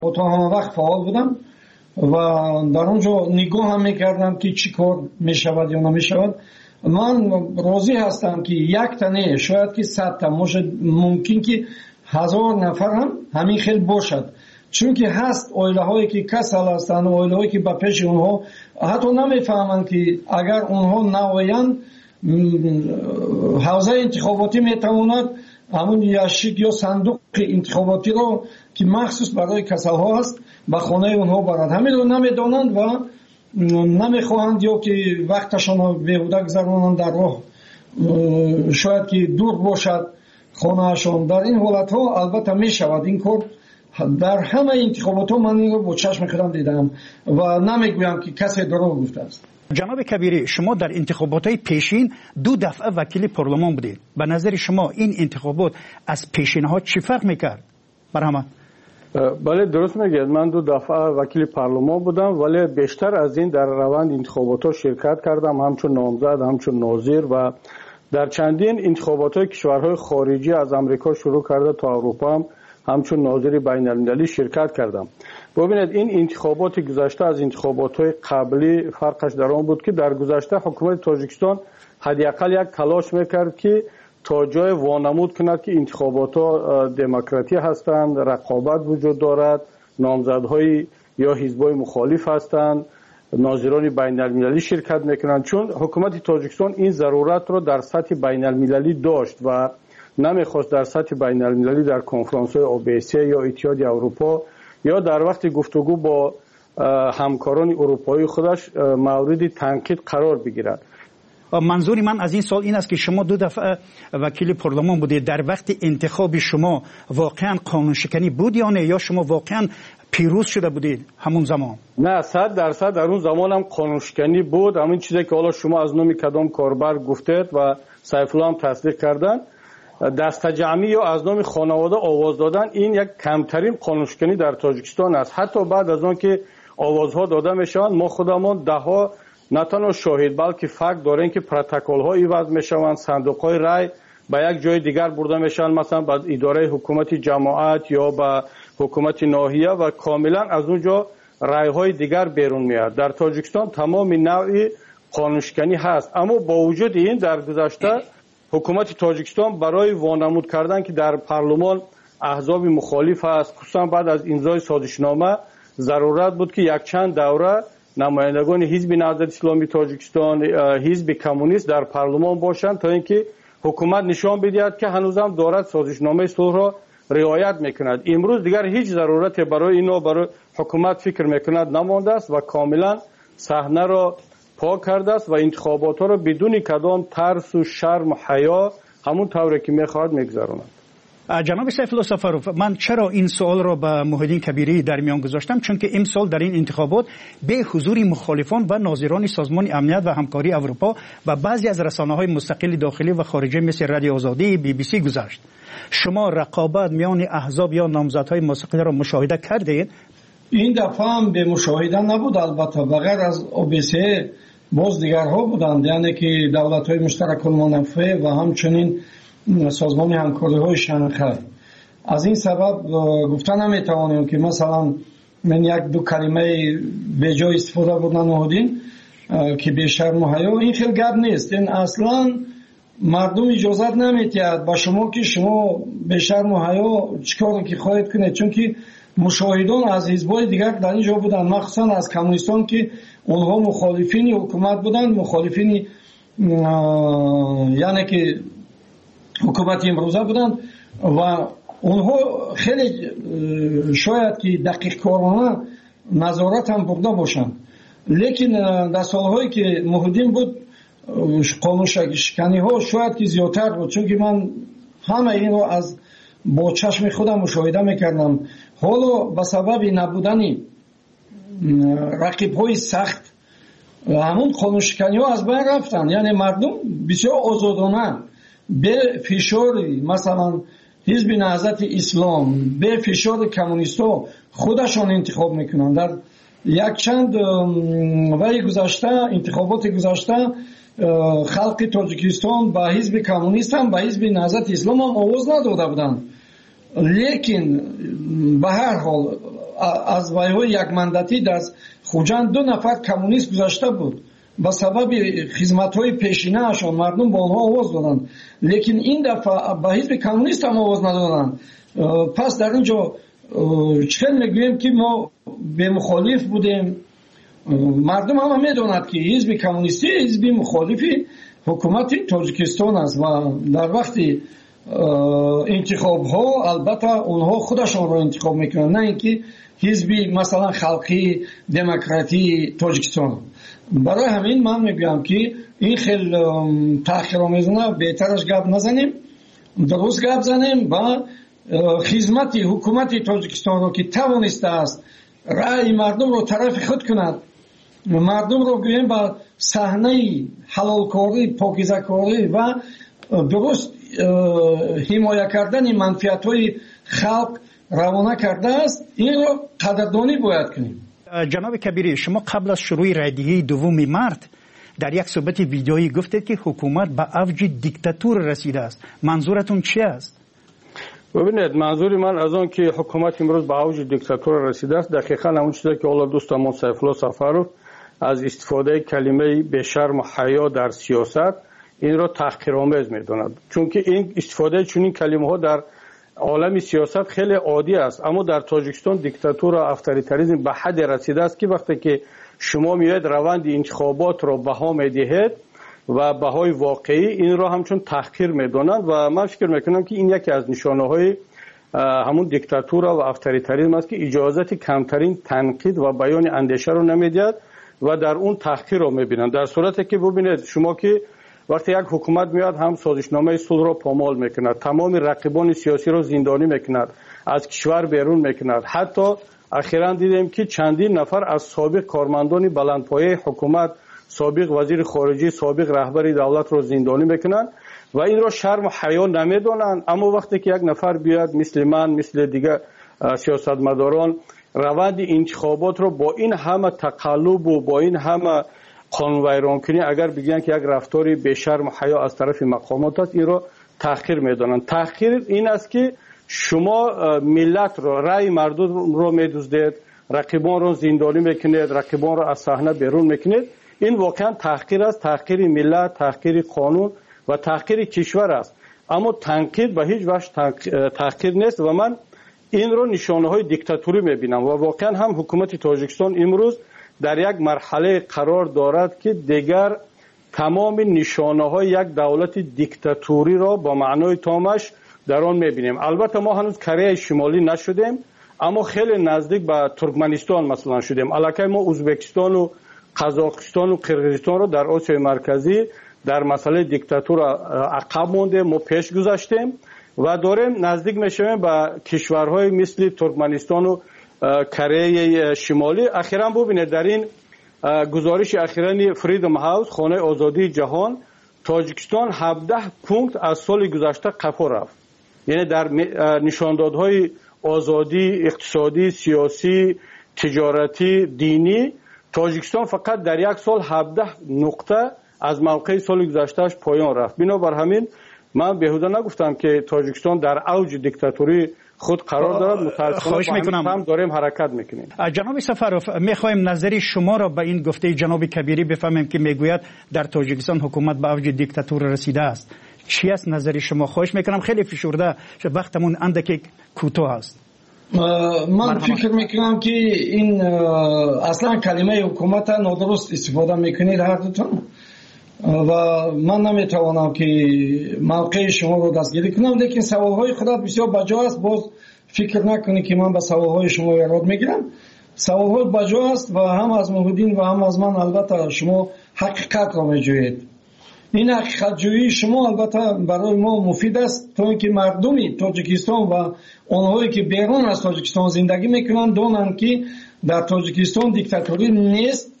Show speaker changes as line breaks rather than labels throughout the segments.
تا همه وقت فعال بودم و در اونجا نگاه هم میکردم که چی کار میشود یا نمیشود. من راضی هستم که یک تنه شاید که 100 تا ممکن که 1000 نفر هم همین خیلی باشد، چون که هست اویله هایی که کسل هستند، اویله هایی که به پیش اونها حتی نمیفهمند که اگر اونها نوایند حوزه انتخاباتی میتواند همون یاشیک یا صندوق انتخاباتی رو که مخصوص برای کسل ها هست به خانه اونها برد. همین رو نمیدانند و نمیخواهند یا که وقتشان رو بیهوده گذرانند در راه، شاید که دور باشد خانهشان. در این حالت ها البته میشود این کار. در همه انتخابات ها من این رو با چشم خودم دیدم و نمیگویم که کسی دروغ گفته است.
جناب کبیری، شما در انتخابات های پیشین 2 دفعه وکیل پارلمان بودید. به نظر شما این انتخابات از پیشین ها چی فرق میکرد؟ مرحمت.
بله درست میگید، من 2 دفعه وکیل پارلمان بودم، ولی بیشتر از این در روند انتخابات ها شرکت کردم، همچون نامزد، همچون ناظر و در چندین انتخابات های کشورهای خارجی از امریکا شروع کرده تا اروپا همچون ناظر بین المللی شرکت کردم. ببینید این انتخابات گذشته از انتخابات های قبلی فرقش در آن بود که در گذشته حکومت تاجیکستان حداقل یک تلاش میکرد که تا جای وانمود کند که انتخابات ها دموکراتی هستند، رقابت وجود دارد، نامزدهای یا حزبای مخالف هستند، ناظران بین المللی شرکت میکنند. چون حکومت تاجیکستان این ضرورت را در سطح بین المللی داشت و نمیخواست در سطح بین المللی در کنفرانس های OBSE یا اتحادیه اروپا یا در وقت گفتگو با همکاران اروپایی خودش مورد تنقید قرار بگیرد.
منظور من از این سال این است که شما 2 دفعه وکیل پارلمان بودید. در وقت انتخاب شما واقعا قانون شکنی بود یا نه، یا شما واقعا پیروز شده بودید همون زمان؟
نه 100% در اون زمان هم قانون شکنی بود. همین چیزی که حالا شما از نام کدام کاربر گفتید و سیف الله هم تصدیق کردن، دست جمعی یا از نام خانواده آواز دادن، این یک کمترین قانون شکنی در تاجیکستان است. حتی بعد از آن که آوازها داده میشوند ما خودمان دهها نه تنها شاهد بلکه فکت داریم که پروتکل ها عوض میشوند، صندوق های رای به یک جای دیگر برده میشن، مثلا به اداره حکومت جماعت یا به حکومت ناحیه و کاملا از اونجا رای های دیگر بیرون میاد. در تاجیکستان تمام نوع قانون شکنی هست، اما با وجود این در گذشته حکومت تاجیکستان برای وانمود کردن که در پارلمان احزاب مخالف است، خصوصا بعد از امضای سازشنامه ضرورت بود که یک چند دوره نمایندگان حزب نهضت اسلامی تاجیکستان، حزب کمونیست در پارلمان باشند تا اینکه حکومت نشان بدهد که هنوزم دارد سازشنامه صلح را رعایت میکند. امروز دیگر هیچ ضرورت برای اینو برای حکومت فکر میکند نمانده است و کاملا صحنه را پاک کرده است و انتخابات را بدون کدام ترس و شرم و حیا همون طوری که میخواد میگذراند.
جناب سیف الله سفروف، من چرا این سوال را به محیدین کبیری در میان گذاشتم؟ چون که امسال در این انتخابات به حضور مخالفان و ناظران سازمان امنیت و همکاری اروپا و بعضی از رسانه‌های مستقل داخلی و خارجی مثل رادیو آزادی، BBC گذشت. شما رقابت میان احزاب یا نامزدهای مستقل را مشاهده کردید؟
این دفعه هم به مشاهده نبود، البته بغیر از OBSE باز دیگرها بودند، یعنی که دولت‌های مشترک المنافع و همچنین سازمان همکاری های شنغهای. از این سبب گفتن نمیتوانیم که مثلا من 1-2 کلمه به جای استفاده بودن نهادین که به شرم و حیا، این خیلی گپ نیست. این اصلا مردم اجازت نمیدهد با شما که شما به شرم و حیا چیکار که خواهید کنید، چون که مشاهدان از حزب‌های دیگر در اینجا بودن، مخصوصا از کمونیستان که اونها مخالفین حکومت بودن، مخالفین یعنی که حکومت امروزه بودن و اونها خیلی شاید که دقیق کارانه نظارت هم برده باشند، لیکن در سالهایی که محیدین بود قانون شکنی ها شاید که زیادتر بود، چون که من همه این رو از با چشم خودم مشاهده میکردم. حالا به سبب نبودن رقیب های سخت همون قانون شکنی ها از بین رفتن، یعنی مردم بسیار آزادانه به فشار مثلا حزب نهضت اسلام، به فشار کمونیستا خودشان انتخاب میکنن. در یک چند وقت گذشته، انتخابات گذشته، خلق تاجیکستان با حزب کمونیست هم با حزب نهضت اسلام هم آواز نداده بودند، لیکن به هر حال از وایهای یک مندتی در خوجند 2 نفر کمونیست گذاشته بود. با سبب خدمت‌های پیشینه اشان مردم با آنها آواز دادند، لیکن این دفعه با حزب کمونیست هم آواز ندادند. پس در اینجا چطور میگوییم که ما به مخالف بودیم؟ مردم هم میدونند که حزب کمونیستی حزب مخالفی حکومت تاجیکستان است و در وقت انتخاب ها البته اونها خودشان را انتخاب میکنند، نه اینکه حزب مثلا خلقی دموکراتی تاجیکستان. برای همین من میگم که این خیلی تأخیرآمیزانه بهترش گپ نزنیم، درست گپ زنیم و خدمت حکومت تاجیکستان رو که توانسته است رأی مردم رو طرف خود کند، مردم رو گویم با صحنه حلالکاری، پاکیزه‌کاری و درست حمایت کردن منفعت‌های خلق روانه کرده است، این رو قدردانی باید کنیم.
جناب کبیری، شما قبل از شروع رایدهی 2 مارس در یک صحبت ویدیویی گفتید که حکومت به اوج دیکتاتور رسیده است. منظورتون چی است؟
ببینید، منظور من از آن که حکومت امروز به اوج دیکتاتور رسیده است دقیقاً همون چیزی که اول دوستمون سیفالله سفروف از استفاده کلمه به شرم و حیا در سیاست این را تحقیرآمیز می‌داند، چون که این استفاده چنین کلمه‌ها در عالم سیاست خیلی عادی است. اما در تاجیکستان دیکتاتور و افطاریتاریسم به حد رسیده است که وقتی که شما میاید روند انتخابات را بها میدهید و بهای واقعی این را همچون تحقیر میدانند و من فکر میکنم که این یکی از نشانه‌های همون دیکتاتور و افطاریتاریسم است که اجازت کمترین تنقید و بیان اندیشه را نمیدهد و در اون تحقیر را میبینند. در صورتی که ببینید شما که وقتی یک حکومت میاد هم سازشنامه صلح را پامال میکند، تمام رقیبان سیاسی را زندانی میکند، از کشور بیرون میکند. حتی اخیراً دیدیم که چندین نفر از سابق کارمندان بلندپایه حکومت، سابق وزیر خارجه، سابق رهبر دولت را زندانی میکنند و این را شرم و حیا نمیدانند. اما وقتی که یک نفر بیاد مثل من، مثل دیگر سیاستمداران روند انتخابات را با این همه تقلب و با این همه قانون ویران کنی اگر بگن که یک رفتاری به شرم و حیا از طرف مقامات است، این را تحقیر میدانند. تحقیر این است که شما ملت را، رأی مردم را میدزدید، رقیبان را زندانی میکنید، رقیبان را از صحنه بیرون میکنید. این واقعا تحقیر است، تحقیر ملت، تحقیر قانون و تحقیر کشور است. اما تنقید به هیچ وجه تحقیر نیست و من این را نشانه های دیکتاتوری میبینم و واقعا هم حکومت تاجیکستان امروز در یک مرحله قرار دارد که دیگر تمام نشانه های یک دولت دیکتاتوری را با معنای تامش در آن میبینیم. البته ما هنوز کره شمالی نشدیم، اما خیلی نزدیک به ترکمنستان مثلا شدیم. الکی ما ازبکستان و قزاقستان و قرقیزستان را در آسیای مرکزی در مسئله دیکتاتور عقب مانده، ما پیش گذاشتیم و داریم نزدیک میشویم به کشورهای مثل ترکمنستان و کره شمالی. اخیراً ببینید در این گزارش اخیراً فریدم هاوس، خانه آزادی جهان، تاجیکستان 17 پونکت از سال گذشته قفا رفت. یعنی در نشاندادهای آزادی اقتصادی، سیاسی، تجارتی، دینی تاجیکستان فقط در یک سال 17 نقطه از موقع سال گذشتهش پایان رفت. بنابر همین من بیهوده نگفتم که تاجیکستان در اوج دیکتاتوری خود قرار دارد. متاسفانه هم داریم حرکت میکنیم.
جناب سفروف، میخوایم نظری شما را به این گفته جناب کبیری بفهمیم که میگوید در تاجیکستان حکومت به اوج دیکتاتور رسیده است. چی است نظری شما؟ خواهش میکنم، خیلی فشرده وقتمون اندکی کوتاه است.
من فکر میکنم که این اصلا کلمه حکومت نادرست استفاده میکنید هر دوتون و من نمیتوانم که موقع شما رو دستگیری کنم، لیکن سوالهای خودت بسیار بجا است. باز فکر نکنی که من به سوالهای شما ایراد میگیرم. سوالهای بجا است و هم از محمدین و هم از من البته شما حقیقت را میجویید. این حقیقت جویی شما البته برای ما مفید است تا اینکه مردمی تاجیکستان و آنهایی که بیرون از تاجیکستان زندگی میکنند دانند که در تاجیکستان دیکتاتوری نیست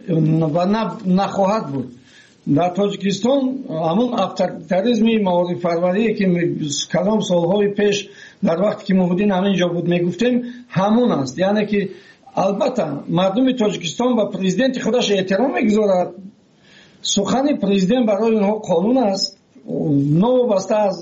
و نخواهد بود. در تاجیکستان همون افطاریتاریسم معارف پروری که کلام سالهای پیش در وقتی که محمدین همینجا بود میگفتیم همون است. یعنی که البته مردم تاجیکستان و پرزیدنت خودش احترام میگذارد. سخن پرزیدنت برای اونها قانون است، نوبسته از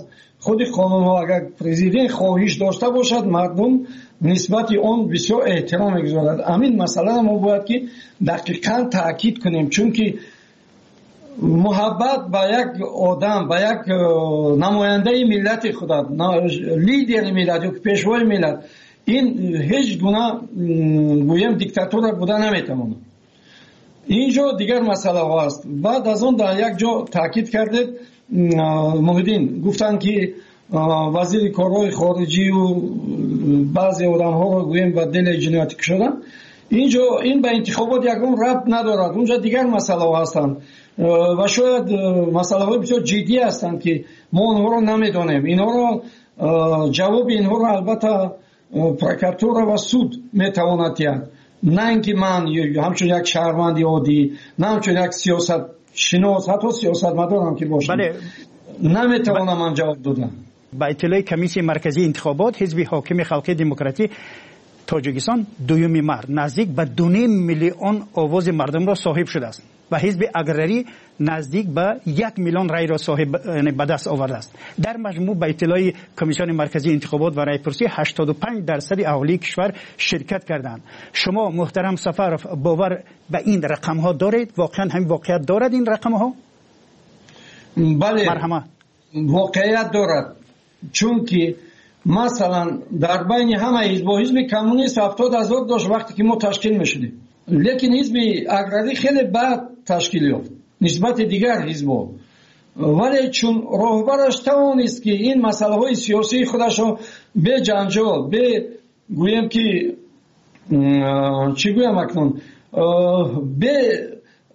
خود قانون ها اگر پرزیدنت خواهش داشته باشد مردم نسبت آن بسیار احترام میگذارد. همین مسئله ما باید که دقیقاً تاکید کنیم، چون که محبت به یک آدم، به یک نماینده ملت خدا، لیدر ملت یا پیشوای ملت، این هیچ گونه گویم دیکتاتور بوده نمیتواند. اینجا دیگر مسئله هست. بعد از اون در یک جا تاکید کرده محیدین، گفتن که وزیر کارهای خارجی و بعضی آدم ها رو گویم به دل جنایتی کشیدن. اینجا این به انتخابات یکم ربط ندارد، اونجا دیگر مسئله هستند و شاید مسئله های بسیار جدی هستند که ما اونها رو نمیدانیم. اینها رو جواب اینها رو البته پروکراتور و سود میتواند دهد، نه اینکه من همچون یک شهروند عادی، نه همچون یک سیاست شناس، حتی سیاست مدارم که باشم، نمیتوانم من جواب دادم.
با اطلاع کمیسیون مرکزی انتخابات، حزب حاکم خلق دموکراتی تاجیکستان دوم مرد نزدیک به 2.5 میلیون آواز مردم را صاحب شده است و حزب اگرری نزدیک به 1 میلیون رای را صاحب به دست آورده است. در مجموع به اطلاع کمیسیون مرکزی انتخابات و رایپرسی 85% اهالی کشور شرکت کردند. شما محترم سفرов باور به این رقم ها دارید؟ واقعا همین واقعیت دارد این رقم ها؟
بله،
مرحمت
واقعیت دارد، چون که مثلا در بین همه حزب کمونیست 70,000 داشت وقتی که ما تشکیل میشدیم، لیکن حزب اگرری خیلی بعد تشکیل یافت نسبت دیگر حزب‌ها، ولی چون راهبرش توانست که این مسئله های سیاسی خودش رو به جنجال، به گویم که چی گویم اکنون، به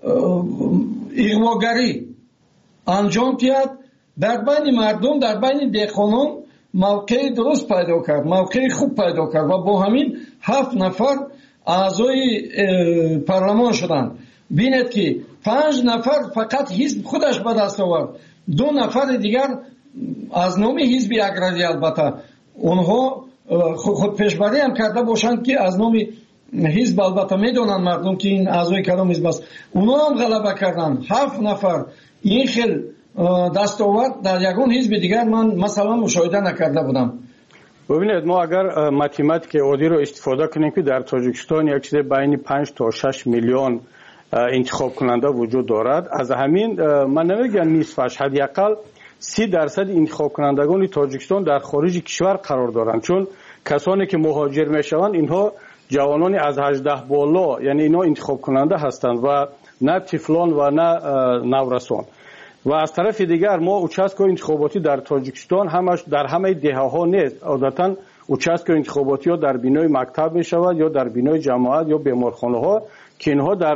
اغواگری انجام دهد، در بین مردم، در بین دهقانان موقع درست پیدا کرد، موقع خوب پیدا کرد و با همین 7 نفر اعضای پارلمان شدند. بینید که 5 نفر فقط حزب خودش به دست آورد، 2 نفر دیگر از نام حزب اگرری، البته اونها خود پیشبری هم کرده باشند که از نام حزب، البته میدونن مردم که این اعضای کدام حزب است، اونها هم غلبه کردند. 7 نفر این خیل دستاورد در یگان حزب دیگر من مثلا مشاهده نکرده بودم.
ببینید، ما اگر ماتماتیک عادی رو استفاده کنیم که در تاجیکستان یک چیز بین 5 تا 6 میلیون انتخاب کننده وجود دارد، از همین من نمیگم نصفش، حداقل 30% انتخاب کنندگان تاجیکستان در خارج کشور قرار دارند، چون کسانی که مهاجر میشوند اینها جوانان از 18 بالا، یعنی اینا انتخاب کننده هستند و نه طفلان و نه نورسان. و از طرف دیگر ما اوچسک انتخاباتی در تاجیکستان همش در همه دهه‌ها نیست، عادتا اوچسک انتخاباتی ها در بینای مکتب می شود یا در بینای جماعت یا بیمارخانه ها که اینها در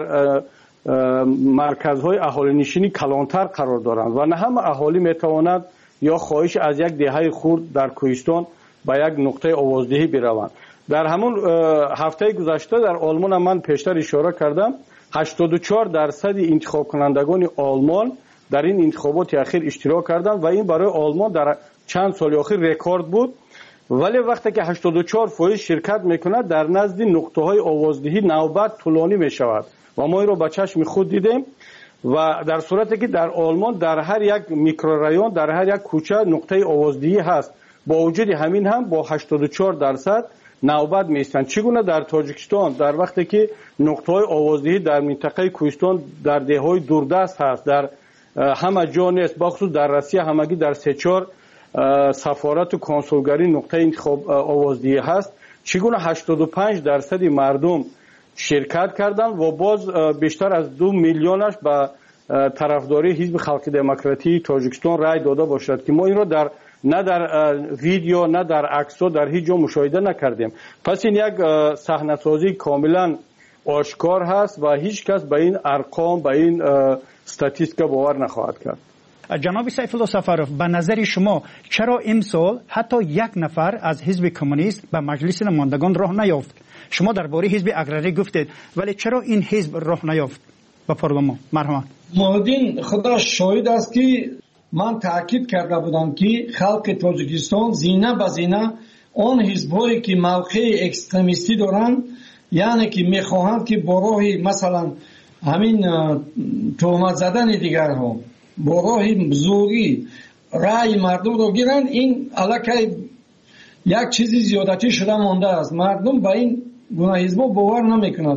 مرکزهای اهالی نشینی کلانتر قرار دارند و نه همه اهالی می تواند یا خواهش از یک دهه خرد در کوهستان به یک نقطه آوازدهی بروند. در همون هفته گذشته در آلمان من پیشتر اشاره کردم 84% انتخاب کنندگان آلمان در این انتخابات اخیر اشتراک کردند و این برای آلمان در چند سال اخیر رکورد بود. ولی وقتی که 84% شرکت میکنه در نزد نقطه های آوازدهی نوبت طولانی میشود و ما این رو با چشم خود دیدیم و در صورتی که در آلمان در هر یک میکرورایون، در هر یک کوچه نقطه آوازدهی هست، با وجود همین هم با 84% نوبت میستند. چگونه در تاجیکستان در وقتی که نقطه های آوازدهی در منطقه کوهستان در دههای دوردست هست، در همه جا نیست، بخصوص در روسیه همگی در 3-4 سفارت و کنسولگری نقطه انتخاب آوازدهی هست، چگونه 85% مردم شرکت کردند و باز بیشتر از 2 میلیونش به طرفداری حزب خلق دموکراتی تاجیکستان رای داده باشد که ما این را نه در ویدیو نه در عکس در هیچ جا مشاهده نکردیم. پس این یک صحنه‌سازی کاملا آشکار هست و هیچ کس به این ارقام، به این استاتیستیکا باور نخواهد کرد.
جناب سیف الله سفرов، به نظر شما چرا امسال حتی 1 نفر از حزب کمونیست به مجلس نمایندگان راه نیافت؟ شما درباره حزب اگرری گفتید، ولی چرا این حزب راه نیافت به پارلمان؟ مرحمت.
محمدین خدا شاهد است که من تاکید کرده بودم که خلق تاجیکستان زینه به زینه آن حزب‌هایی که موقع اکستریمیستی دارند، یعنی که میخواهند که با راه مثلا همین تهمت زدن دیگرها، با راه زوری رای مردم رو گیرند، این علاقه یک چیزی زیادتی شده مانده است. مردم با این گونه حزب باور نمیکنند.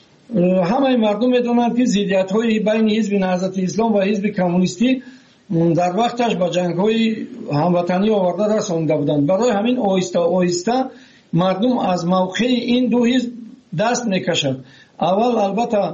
همه مردم میدونند که ضدیت های بین حزب نهضت اسلام و حزب کمونیستی در وقتش با جنگ های هموطنی آورده رسانده بودند. برای همین آهسته آهسته مردم از موقع این دو حزب دست میکشند. اول البته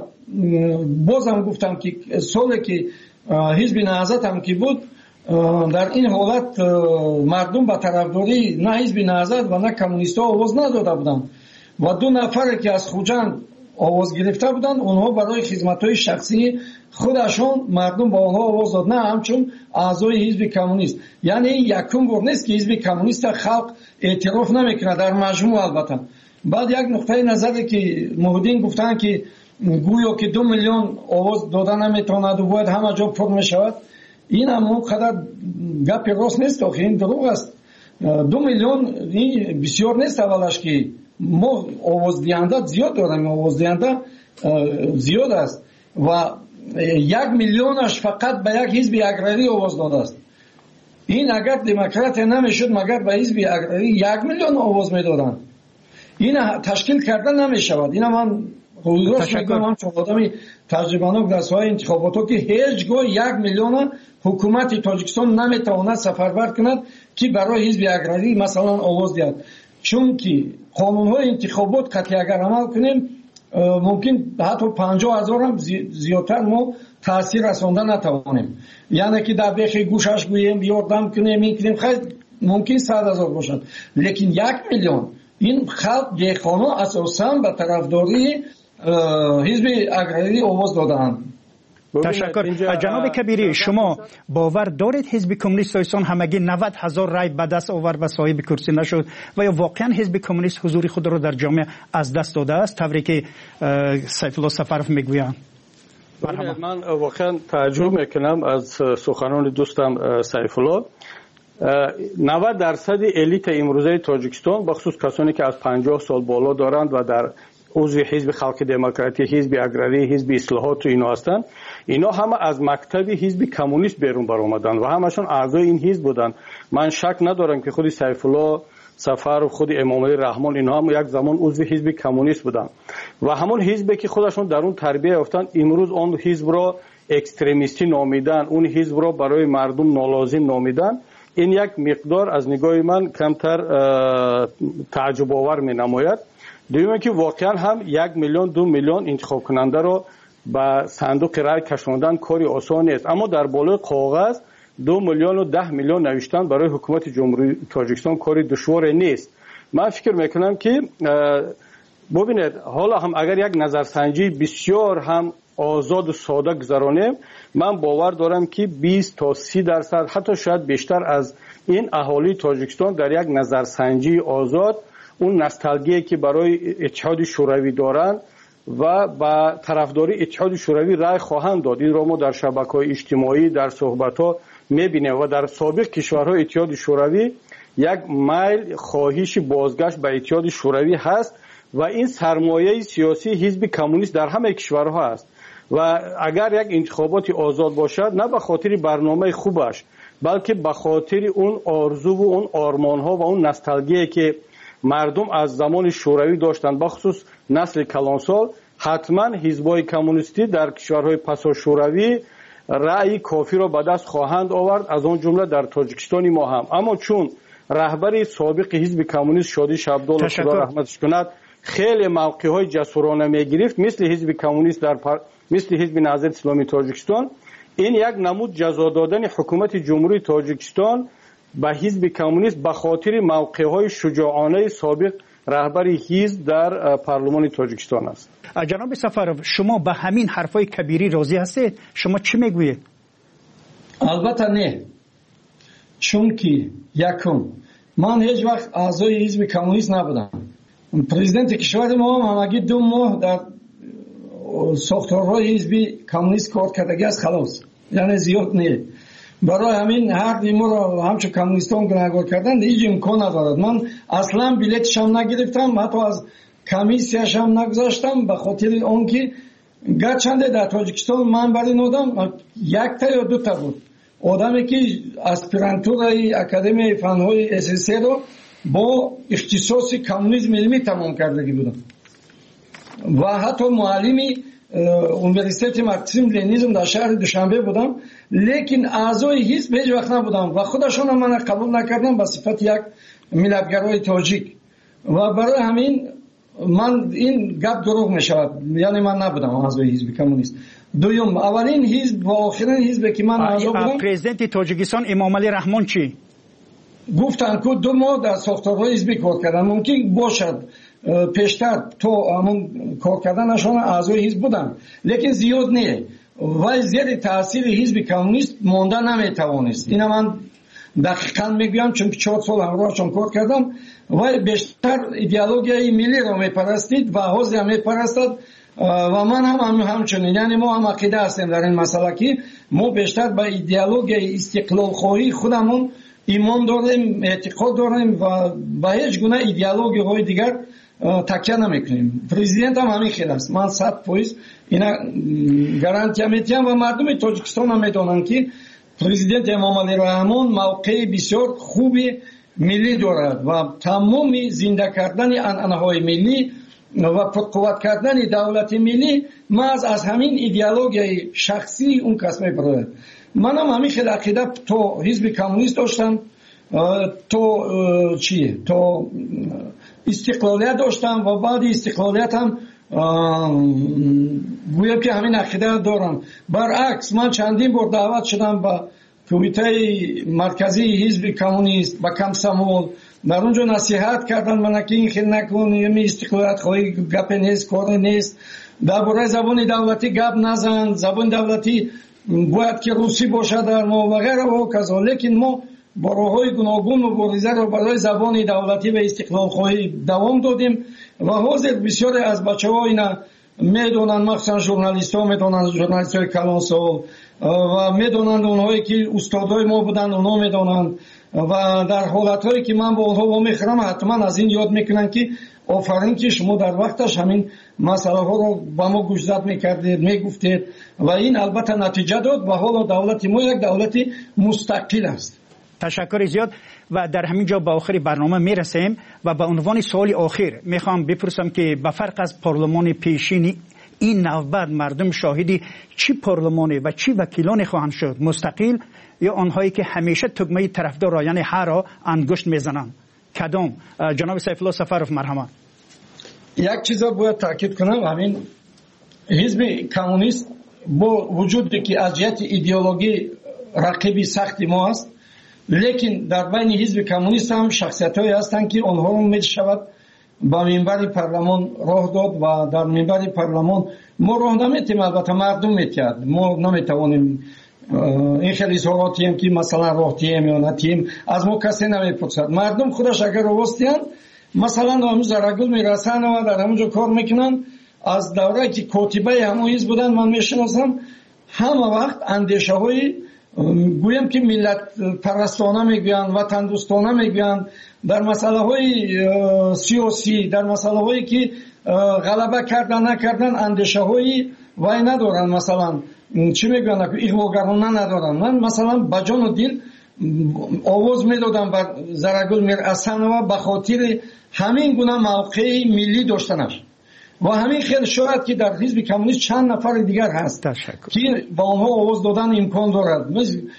بازم گفتم که سالی که حزب نهضت هم که بود، در این حالت مردم به طرفداری نه حزب نهضت و نه کمونیست ها آواز نداده بودند و دو نفر که از خوجند آواز گرفته بودند، اونها برای خدمت های شخصی خودشون مردم با اونها آواز داد، نه همچون اعضای حزب کمونیست. یعنی یکم بار نیست که حزب کمونیست خلق اعتراف نمیکنه در مجموع. البته بعد یک نقطه نظری که محدین گفتن که گویا که 2 میلیون آواز دادن نمیتواند و باید همه جا پر میشود، این هم اونقدر گپ راست نیست، آخه این دروغ است. 2 میلیون این بسیار نیست. اولش که ما آواز دهنده زیاد داریم، آواز دهنده زیاد است و 1 میلیونش فقط به یک حزب اگراری آواز داده است. این اگر دموکرات نمیشد مگر به حزب اگراری 1 میلیون آواز میدادند. این تشکیل کرده نمیشود. این من روز میگم چون آدمی تجربه‌ناک در ساحه انتخابات که هیچگاه 1 میلیون حکومت تاجیکستان نمیتواند سفربر کند که برای حزب اگراری مثلا آواز دهد. چون که قانون‌های انتخابات قطعی اگر عمل کنیم ممکن حتی 50,000 هم زیادتر ما تاثیر رساندن نتوانیم. یعنی که در بیخ گوشش گوییم یاردم کنیم این کنیم، خیلی ممکن 100,000 باشد، لیکن 1 میلیون این خلق دیخانه اساساً به طرفداری حزب اگراری آواز دادند.
تشکر. جناب کبیری، شما باور دارید حزب کمونیست پاکستان همگی 90,000 رای به دست آورد و صاحب کرسی نشد و یا واقعا حزب کمونیست حضور خود را در جامعه از دست داده است طوری که سیف الله سفرف میگویند؟
من واقعا تعجب میکنم از سخنان دوستم سیف الله. 90% الیت امروزه تاجیکستان بخصوص کسانی که از 50 سال بالا دارند و در عضو حزب خلق دموکراتی، حزب اگراری، حزب اصلاحات و اینا هستند، اینا همه از مکتب حزب کمونیست بیرون برآمدند و همشون اعضای این حزب بودند. من شک ندارم که خود سیف الله سفر و خود امام علی رحمان اینها هم یک زمان عضو حزب کمونیست بودند و همون حزبی که خودشون در اون تربیت یافتند امروز اون حزب را اکستریمیستی نامیدن، اون حزب را برای مردم نالازم نامیدن. این یک مقدار از نگاه من کمتر تعجب آور می نماید. دویمه که واقعا هم 1 میلیون 2 میلیون انتخاب کننده را به صندوق رای کشاندن کاری آسان است، اما در بالای کاغذ 2 میلیون و 10 میلیون نوشتن برای حکومت جمهوری تاجیکستان کاری دشوار نیست. من فکر میکنم که ببینید حالا هم اگر یک نظرسنجی بسیار هم آزاد و ساده گذرانیم، من باور دارم که 20 تا 30% حتی شاید بیشتر از این اهالی تاجیکستان در یک نظرسنجی آزاد اون نوستالژی که برای اتحاد شوروی دارند و با طرفداری اتحاد شوروی رای خواهند داد. این را ما در شبکه‌های اجتماعی در صحبت‌ها می‌بینیم و در سابق کشورهای اتحاد شوروی یک میل خواهش بازگشت به اتحاد شوروی هست و این سرمایه سیاسی حزب کمونیست در همه کشورها است و اگر یک انتخابات آزاد باشد نه به خاطر برنامه خوبش بلکه به خاطر اون آرزو و اون آرمان‌ها و اون نوستالژی که مردم از زمان شوروی داشتند، بخصوص نسل کلانسال، حتما حزب‌های کمونیستی در کشورهای پسا شوروی رأی کافی را به دست خواهند آورد، از آن جمله در تاجیکستان ما هم. اما چون رهبر سابق حزب کمونیست شادی شبدال خدا رحمتش کند خیلی موقع‌های جسورانه می‌گرفت مثل حزب کمونیست مثل حزب نهضت اسلامی تاجیکستان، این یک نمود جزا دادن حکومت جمهوری تاجیکستان به حزب کمونیست به خاطر موقع‌های شجاعانه سابق رهبر حزب در پارلمان تاجیکستان است.
جناب سفرов شما به همین حرفای کبیری راضی هستید؟ شما چی میگویید؟
البته نه، چون که یکم من هیچ وقت اعضای حزب کمونیست نبودم. پرزیدنت کشور ما همگی 2 ماه در ساختارهای حزب کمونیست کار کردگی است، خلاص، یعنی زیاد نه. برای همین هر دیمو را همچون کمونیستان گناهکار کردن هیچ امکان ندارد. من اصلا بلیتش هم نگرفتم، حتی از کمیسیش هم نگذاشتم، به خاطر اون که گرچند در تاجیکستان من برای نودم 1 تا یا 2 تا بود، آدمی که اسپرانتورای اکادمی فنهای SSC رو با اختصاص کمونیسم علمی تمام کردگی بودم و حتی معلمی اونیورسیته مارکسیسم لنینیسم در شهر دوشنبه بودم، لیکن اعضای حزب هیچ وقت نبودم و خودشون هم من قبول نکردم به صفت یک ملتگرای تاجیک و برای همین من این گپ دروغ می شود، یعنی من نبودم اعضای حزب کمونیست. دوم، اولین حزب و آخرین حزب که من اعضا بودم
پرزیدنت تاجیکستان امام علی رحمان چی
گفتن که 2 ماه در ساختارهای حزبی کار کردن، ممکن باشد پیشتر تو همون کار کردنشان اعضای حزب بودن لیکن زیاد نه و زیر تاثیر حزب کمونیست مانده نمیتوانست. اینا من دقیقاً میگم چون 4 سال همراهشون کار کردم و بیشتر ایدئولوژی ملی را میپرستید و حزب هم میپرستد و من هم همچنین، یعنی ما هم عقیده هستیم در این مسئله که ما بیشتر به ایدئولوژی استقلال خواهی خودمون ایمان داریم، اعتقاد داریم و به هیچ گونه ایدئولوژی های دیگر تکیه نمیکنیم. پرزیدنت هم همین خیلی است، من 100% اینا گارانتی میدم و مردم تاجیکستان هم میدونن که پرزیدنت امام علی رحمان موقع بسیار خوبی ملی دارد و تمام زنده کردن عنعنه‌های ملی و پرقوت کردن دولت ملی محض از همین ایدئولوژی شخصی اون کس میبرد. من هم همین خیلی عقیده تو حزب کمونیست داشتم، تو چیه تو استقلالیت داشتم و بعد استقلالیت هم گویم که همین عقیده دارم. برعکس من چندین بار دعوت شدم به کمیته مرکزی حزب کمونیست با کمسمول، در اونجا نصیحت کردن من که این خیلی نکن، یه استقلالیت خواهی گپ نیست، کار نیست، درباره زبان دولتی گپ نزن، زبان دولتی باید که روسی باشه در ما و غیره و کذا. لیکن ما با راه‌های گوناگون مبارزه را برای زبان دولتی و استقلال خواهی دوام دادیم و حاضر بسیاری از بچه‌ها اینا میدونن، مخصوصا ژورنالیست‌ها میدونن، ژورنالیست‌های کلانسال و میدونن، اونهایی که استادای ما بودن اونا میدونن و در حالت‌هایی که من با اونها میخرم حتما از این یاد میکنن که آفرین که شما در وقتش همین مسئله ها رو با ما گوشزد میکردید، میگفتید و این البته نتیجه داد و حالا دولت ما یک دولت مستقل است.
تشکر زیاد و در همین جا به آخر برنامه میرسیم و به عنوان سوال آخر میخوام بپرسم که به فرق از پارلمان پیشین این نوبت مردم شاهدی چی پارلمانی و چی وکیلانی خواهند شد، مستقل یا آنهایی که همیشه تگمه طرفدار را یعنی هر را انگشت میزنند؟ کدام؟ جناب سیف الله سفروف مرحمت.
یک چیز باید تاکید کنم، همین حزب کمونیست با وجودی که از جهت ایدئولوژی رقیبی سخت ما است، لیکن در بین حزب کمونیست هم شخصیت‌هایی هستند که آنها رو میشود با منبر پارلمان راه داد و در منبر پارلمان ما راه نمیتیم، البته مردم میتید، ما نمیتوانیم این خیلی اظهاراتی هم که مثلا راه تیم یا نتیم از ما کسی نمیپرسد. مردم خودش اگر راستیان مثلا همون زرگل میرسن و در همونجا کار میکنن. از دوره که کاتبه همون حزب بودن من میشناسم، همه وقت اندیشه های گویم که ملت پرستانه میگویند، وطن دوستانه میگویند، در مسئله های سیاسی، در مسئله هایی که غلبه کردن نکردن اندیشه های وای ندارن، مثلا چی میگویند اغواگرانه ندارن. من مثلا با جان و دل آواز میدادم بر زرگل میرسن و به خاطر همین گونه موقع ملی داشتنش و همین خیلی شاید که در حزب کمونیست چند نفر دیگر هست که با آنها آواز دادن امکان دارد.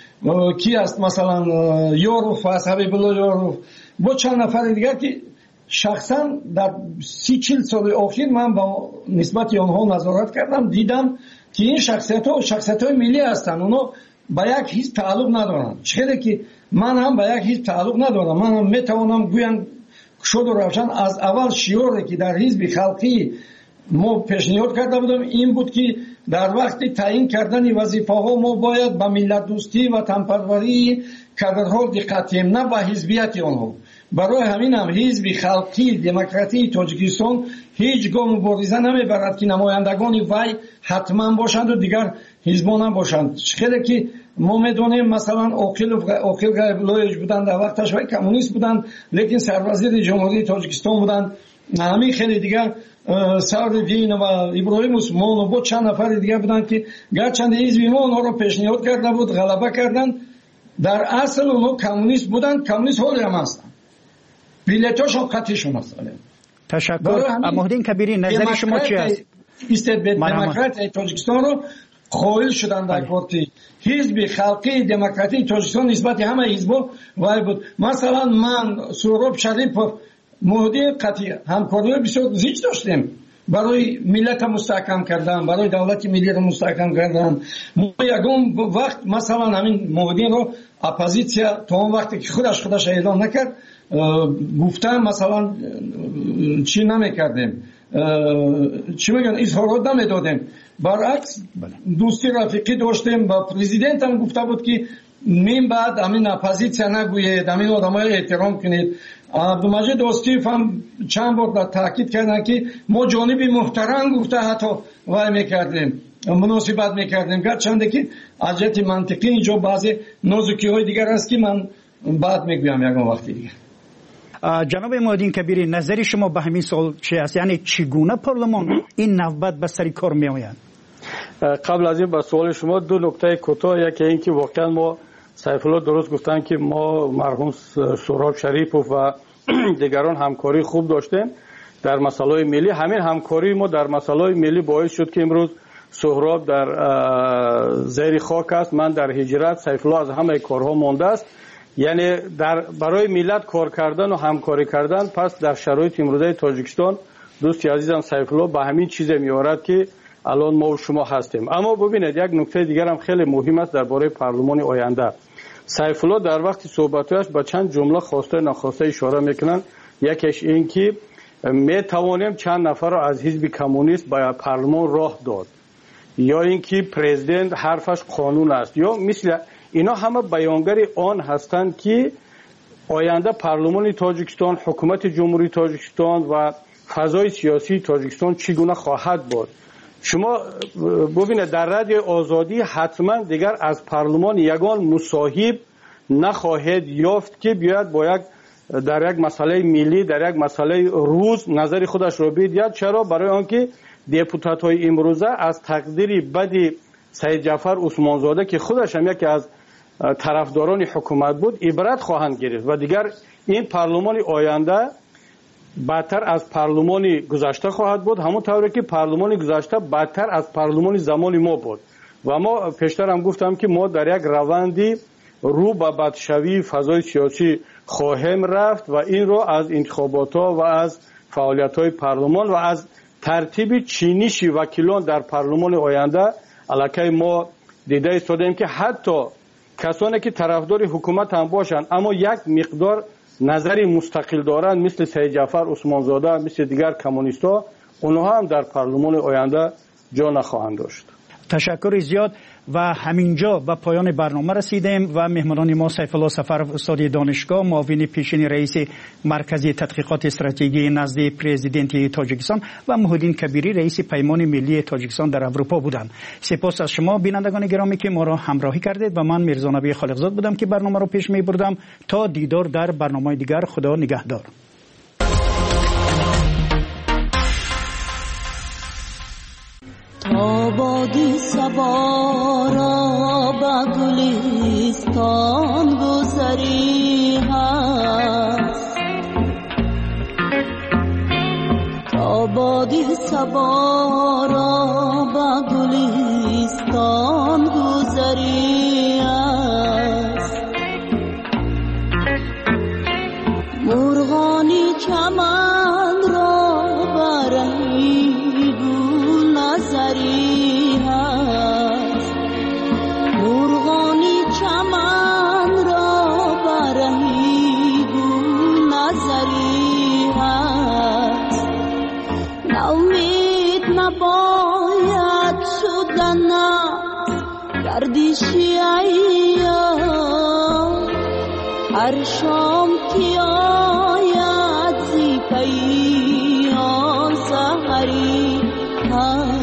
کی است مثلا یاروف است، حبیب الله یاروف، با چند نفر دیگر که شخصا در 30-40 سال اخیر من با نسبت آنها نظارت کردم، دیدم که این شخصیت‌های ملی هستند، اونا با یک حزب تعلق ندارن. چرا که من هم با یک حزب تعلق ندارم، من هم میتوانم گویم شد و روشن از اول شیوری که در حزب خلقی ما پیشنهاد کرده بودم این بود که در وقت تعیین کردن وظیفه ها ما باید به ملت دوستی و تنپروری کادرها دقت کنیم، نه به حزبیت آنها. برای همین هم حزب خلقی دموکراتی تاجیکستان هیچ گاه مبارزه نمیبرد که نمایندگان وی حتما باشند و دیگر حزبان هم باشند. خیلی که ما میدونیم مثلا عاقل غیب‌الله بودن، در وقتش وی کمونیست بودن لیکن سروزیر جمهوری تاجیکستان بودن همین خیلی دیگر سعدالدین و ابراهیم عثمان و با چند نفر دیگر بودن که گرچند حزب ما اونها رو پیشنهاد کرده بود، غلبه کردن. در اصل اونها کمونیست بودن، کمونیست حالی هم هستن، بیلیتاشون قطعیشون هستن.
تشکر. مهدی کبیری، نظر شما چی است؟
دموکرات تاجیکستان رو قائل شدن در پارتی حزب خلقی دموکراتیک تاجیکستان نسبت همه حزب‌ها وای بود. مثلا من سهراب شریفов مهدی قطعی همکاری بسیار زیاد داشتیم برای ملت مستحکم کردن، برای دولت ملی رو مستحکم کردن. ما یگان وقت مثلا همین مهدی رو اپوزیسیا تا اون وقتی که خودش اعلام نکرد گفتن مثلا چی نمیکردیم، چی میگن، اظهارات نمیدادیم. برعکس دوستی رفیقی داشتیم با پرزیدنت هم گفته بود که من بعد همین اپوزیسیا نگوید، همین آدمای احترام کنید. عبدالمجید دوستیف هم چند بار تاکید کردن که ما جانب محترم گفته حتی وای میکردیم، مناسبت میکردیم، گرچند که از جهت منطقی اینجا بعضی نازکی های دیگر است که من بعد میگویم یکم وقتی دیگه.
جناب مهدی کبیری، نظر شما به همین سوال چی است؟ یعنی چگونه پارلمان این نوبت به سر کار می آید؟
قبل از این به سوال شما دو نکته کوتاه. یکی این که واقعا ما سیفالله درست گفتن که ما مرحوم سهراب شریفov و دیگران همکاری خوب داشتیم در مسائل ملی. همین همکاری ما در مسائل ملی باعث شد که امروز سهراب در زیر خاک است، من در هجرت، سیفالله از همه کارها مانده است. یعنی برای ملت کار کردن و همکاری کردن. پس در شرایط امروزه تاجیکستان دوستی عزیزم سیفالله به همین چیز میارد که الان ما و شما هستیم. اما ببینید یک نکته دیگر هم خیلی مهم است درباره پارلمان آینده. سیفالله در وقت صحبتش با چند جمله خواسته ناخواسته اشاره میکنن. یکیش این که می توانیم چند نفر را از حزب کمونیست به پارلمان راه داد، یا اینکه پرزیدنت حرفش قانون است، یا مثل اینا همه بیانگر آن هستند که آینده پارلمان تاجیکستان، حکومت جمهوری تاجیکستان و فضای سیاسی تاجیکستان چگونه خواهد بود. شما ببینید در رادیو آزادی حتما دیگر از پارلمان یگان مصاحب نخواهد یافت که بیاید با در یک مسئله ملی، در یک مسئله روز نظر خودش را بگوید. چرا؟ برای آنکه دپوتات های امروزه از تقدیر بد سید جعفر عثمانزاده که خودش هم یکی از طرفداران حکومت بود عبرت خواهند گرفت و دیگر این پارلمان آینده بدتر از پارلمان گذشته خواهد بود، همون طوری که پارلمان گذشته بدتر از پارلمان زمان ما بود. و ما پیشتر هم گفتم که ما در یک روندی رو به بدشوی فضای سیاسی خواهیم رفت و این رو از انتخابات ها و از فعالیت های پارلمان و از ترتیب چینش وکیلان در پارلمان آینده علاقه ما دیده ایستادیم که حتی کسانی که طرفدار حکومت هم باشند اما یک مقدار نظری مستقل دارند مثل سید جعفر عثمانزاده، مثل دیگر کمونیست‌ها، اونها هم در پارلمان آینده جا نخواهند داشت.
تشکر زیاد. و همینجا به پایان برنامه رسیدیم و مهمانان ما سیفالله سفرov استاد دانشگاه، معاون پیشین رئیس مرکز تحقیقات استراتژی نزد پرزیدنت تاجیکستان و مهدی کبیری رئیس پیمان ملی تاجیکستان در اروپا بودند. سپاس از شما بینندگان گرامی که ما را همراهی کردید و من میرزا نبی خالقزاد بودم که برنامه را پیش می بردم. تا دیدار در برنامه دیگر، خدا نگهدار.
تا بادی سوارا با گلستان گذری هست، تا بادی سوارا با گلستان گذری هست، مرغانی چمن را برهی نظری هست، مرغانی چمن را برهی نظری هست، نومید نباید شدن گردشی ایام، هر شام که آید زی پیام سحری